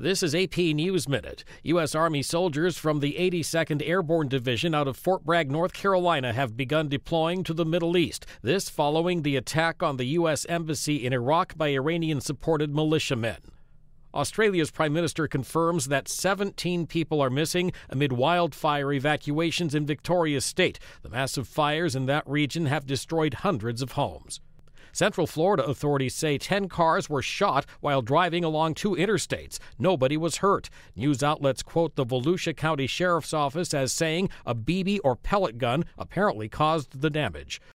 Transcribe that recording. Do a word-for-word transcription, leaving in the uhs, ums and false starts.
This is A P News Minute. U S. Army soldiers from the eighty-second Airborne Division out of Fort Bragg, North Carolina, have begun deploying to the Middle East. This following the attack on the U S. Embassy in Iraq by Iranian-supported militiamen. Australia's Prime Minister confirms that seventeen people are missing amid wildfire evacuations in Victoria State. The massive fires in that region have destroyed hundreds of homes. Central Florida authorities say ten cars were shot while driving along two interstates. Nobody was hurt. News outlets quote the Volusia County Sheriff's Office as saying a B B or pellet gun apparently caused the damage.